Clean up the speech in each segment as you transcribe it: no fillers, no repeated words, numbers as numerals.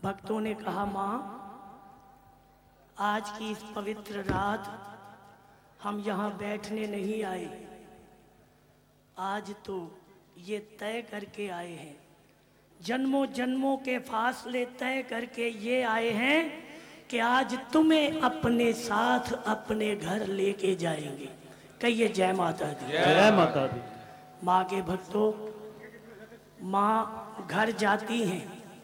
भक्तों ने कहा, माँ आज की इस पवित्र रात हम यहाँ बैठने नहीं आए, आज तो ये तय करके आए हैं, जन्मों जन्मों के फासले तय करके ये आए हैं कि आज तुम्हें अपने साथ अपने घर लेके जाएंगे। कहिए जय माता दी। जय माता दी। माँ के भक्तों, माँ घर जाती हैं,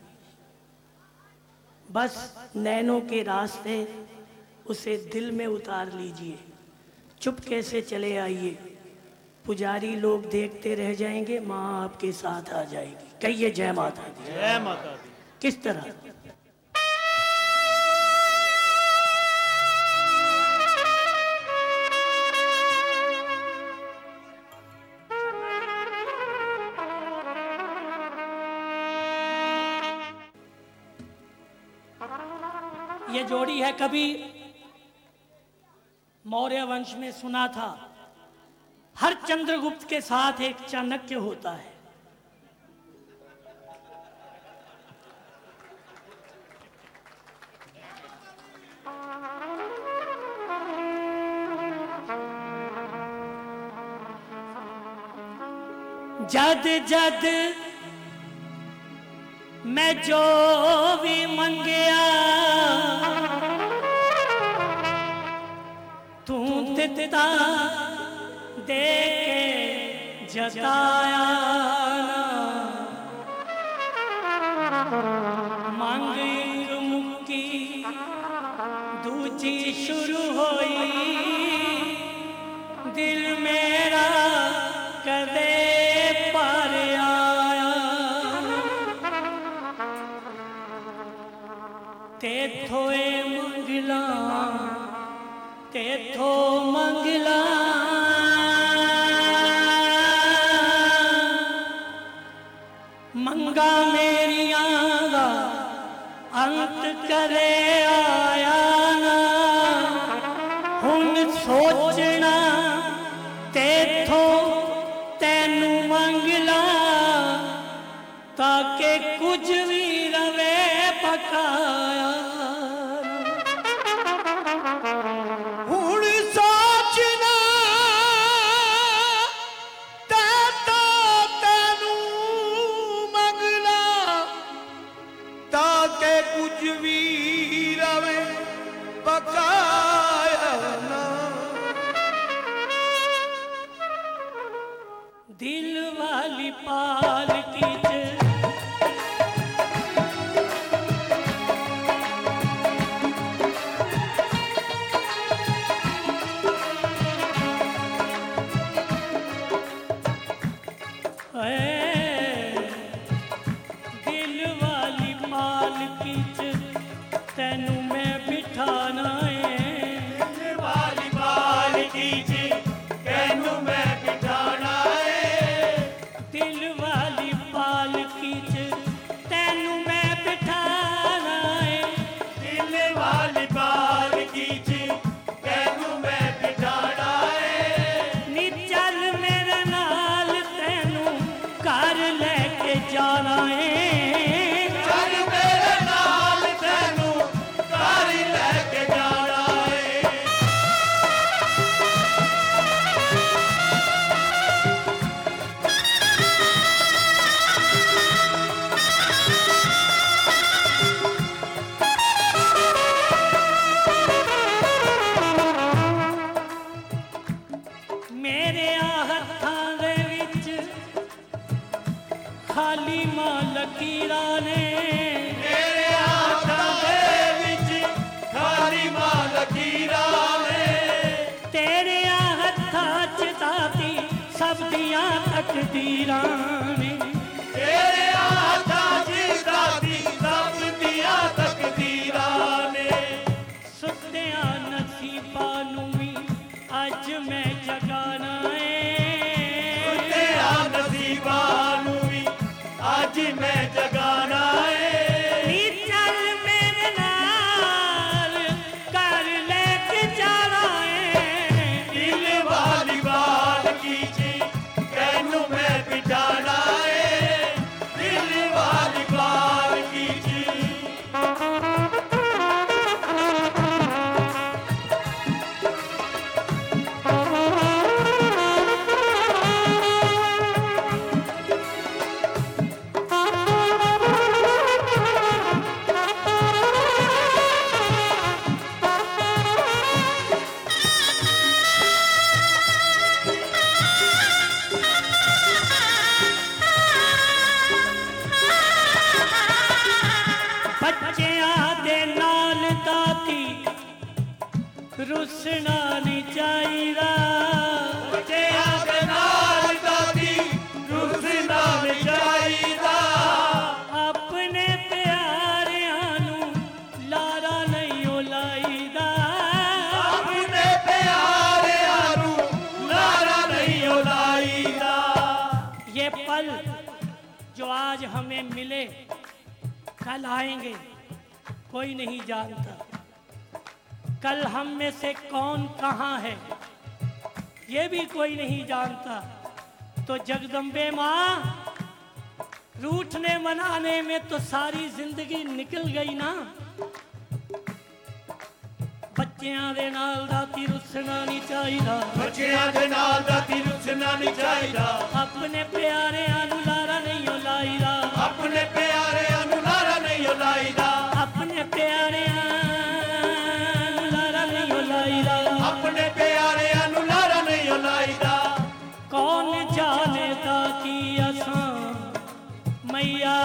बस नैनों के रास्ते उसे दिल में उतार लीजिए, चुपके से चले आइए, पुजारी लोग देखते रह जाएंगे, माँ आपके साथ आ जाएगी। कहिए जय माता दी। जय माता दी। किस तरह? ये जोड़ी है, कभी मौर्य वंश में सुना था, हर चंद्रगुप्त के साथ एक चाणक्य होता है। जद जद मैं जो भी मंगया तू दिता दे के जताया मांग एक मुक्की दूजी शुरू होई, दिल मेरा कदे पर आया, तेथों मंगला तेथों मंगला मंगा मेरिया दा अंत करे आया ना, हुन सोचना तेथों तैनू मंगला ताके कुछ भी रवे पकाया। दिल वाली पालकी दिल वाली पालकी तेनू मैं बिठाना है, दिल वाली पालकी तेनू मैं बिठाना है, दिल वाली पालकी तेनू मैं बिठाना है, दिल वाली पालकी तेनू मैं बिठाना है, नी चल मेरे नाल तेनू घर लेके जाना है, चल मेरे नाल तेनू घर लेके जाना है। मेरे हत्थां दे विच खाली मां लकीरां ने, मेरे हत्थां दे विच खाली मां लकीरां ने, तेरे हत्थां च दाती सब दियां तकदीरां ने, तेरे हत्थां च दाती सब दियां तकदीरां ने, सुत्तियां नसीबां नूं वी अज मैं जगाना आज मैं जगाना है, नी चल मेरे नाल घर लेके जाना है, दिल वाली बालकी तेनू मैं बिठाना रुसना नहीं चाहिदा बच्चियां दे नाल दादी रुसना नहीं चाहिदा अपने प्यारियां नू लारा नहीं ओ लाईदा अपने प्यारियां नू लारा नहीं ओ लाईदा ये पल जो आज हमें मिले कल आएंगे कोई नहीं जानता कल हम में से कौन कहाँ है ये भी कोई नहीं जानता तो जगदम्बे माँ रूठने मनाने में तो सारी जिंदगी निकल गई ना बच्चियां दे नाल दाती रुसना नहीं चाहिदा बच्चियां दे नाल दाती रुसना नहीं चाहिदा अपने प्यारियां नू लारा नहीं ओ लाईदा अपने प्यारियां नू लारा नहीं ओ लाईदा अपने प्यारियां नू लारा नहीं ओ लाईदा अपने प्यारियां नू लारा नहीं ओ लाईदा कौन जानेदा कि असां मैया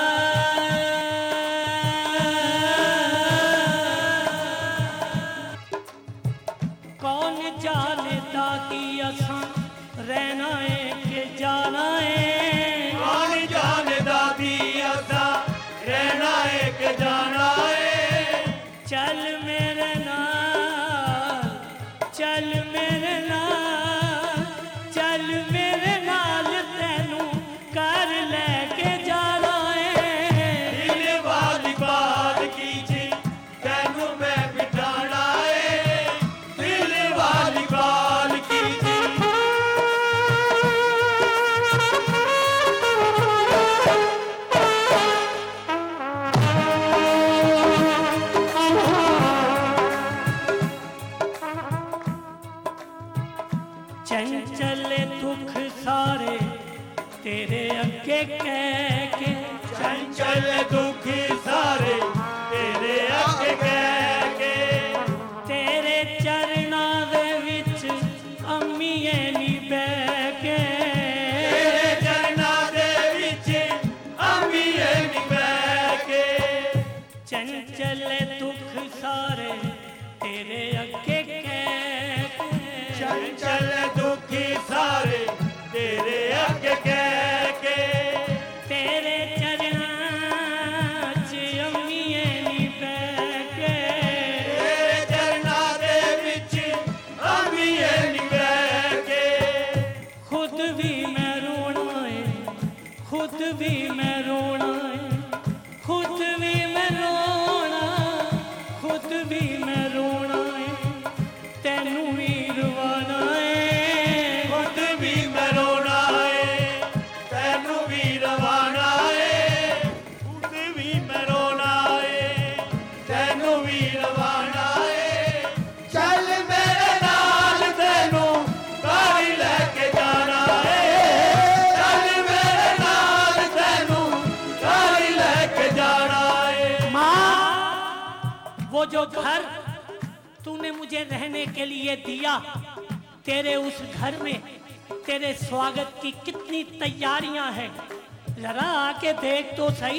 कौन जानेदा कि असां रहना है कि जाना है कौन जानदा दी असा रहना है कि जाना है चल मेरे नाल चल मेरे नाल चल मेरे नाल तेनू कर लेके जाना है दिल वाली बात कीजिए तेनू मैं बिठाना है दिल वाली बात कीजिए चंचल दुख सारे तेरे अगे कह के चंचल दुखी सारे तेरे अगे कह के तेरे चरना दे विच अम्मीए नी बह के तेरे चरना दे विच अम्मीए नी बैठ के चंचल दुख सारे तेरे अगे कह के चंचल दुखी सारे तेरे अगे कह के तेरे चरना च अम्मीए नी बह के तेरे चरना दे विच अम्मीए नी बैठ के खुद भी मैं रोना है खुद भी मैं रोना है खुद भी मैं रोना खुद भी मैं रोना है तेनू भी रवाना है खुद भी मैं रोना है तेनू भी रवाना है खुद भी मैं रोना है तेनू भी रवाना है चल मेरे नाल तेनू गाड़ी लेके जाना है चल मेरे नाल तेनू गाड़ी लेके जाना है माँ वो जो घर तूने मुझे रहने के लिए दिया तेरे उस घर में तेरे स्वागत की कितनी तैयारियां हैं जरा आके देख तो सही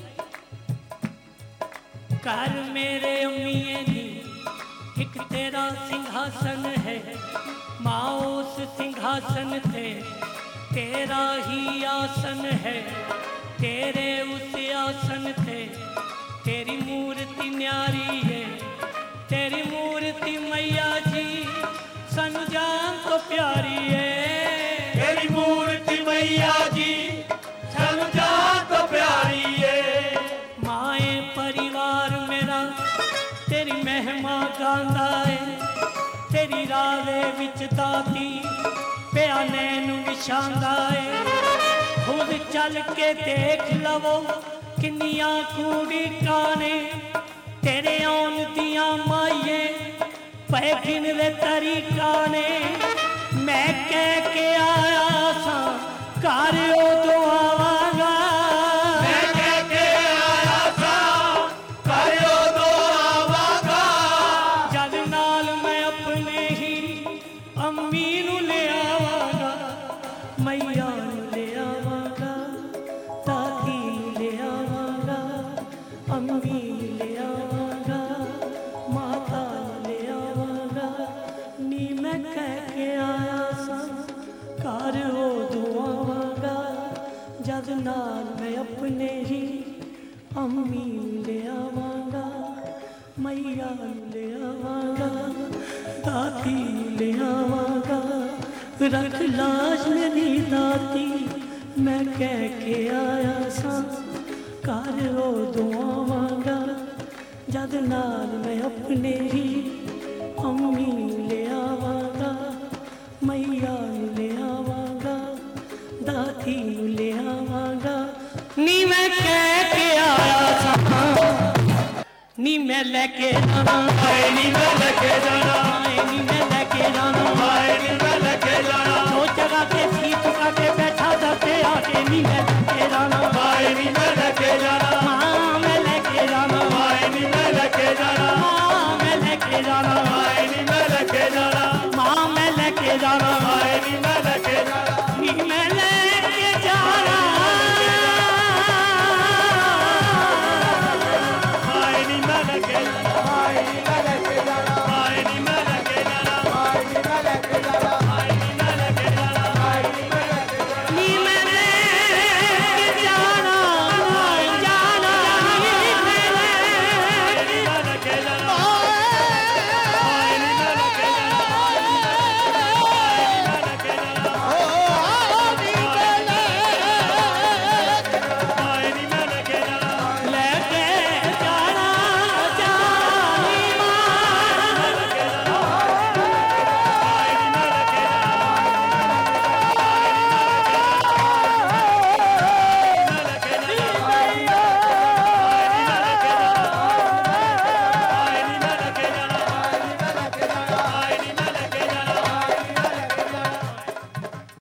घर मेरे अम्मीए नी एक तेरा सिंहासन है माँ उस सिंहासन ते तेरा ही आसन है तेरे उस आसन ते तेरी मूर्ति न्यारी है तेरी मूर्ति मैया जी सन जान तो प्यारी है तेरी मूर्ति मैया जी सन जान तो प्यारी है माए परिवार मेरा तेरी महिमा गांदा है तेरी रावे विच दाती पिया नैन विछांदा है खुद चल के देख लवो किन्नियां कूड़ी काने तेरे आउन दियां माइये पै गिनदे तरीका ने मैं कह के आया सा घर उदों आवांगा मैं कह के आया था घर उदों आवांगा जद नाल मैं अपने ही अम्मी नू ले आवांगा मैया नू ले आवांगा दादी नू ले आवांगा अम्मी नू ले आवांगा माता नू ले आवांगा नाल मैं अपने ही अम्मी नूं ले आवांगा, मैया नूं ले आवांगा, दाती नूं ले आवांगा। रख लाज मेरी दाती मैं कह के आया सां, घर उदों आवांगा जद नाल मैं अपने ही अम्मी नूं ले आवांगा, मैया नूं ले आवांगा, दाती नूं ले आवांगा। नी मैं कह के आया सां, नी मैं लेके जाना, हाय नी मैं लेके जाना, नी मैं लेके जाना, हाय नी मैं लेके जाना, जो जगह के सीट का के बैठा दरते आके नी मैं लेके जाना, हाय नी मैं लेके जाना, माँ मैं लेके जाना, हाय नी मैं लेके जाना, माँ मैं लेके जाना, हाय नी मैं लेके जाना, माँ मैं लेके जाना।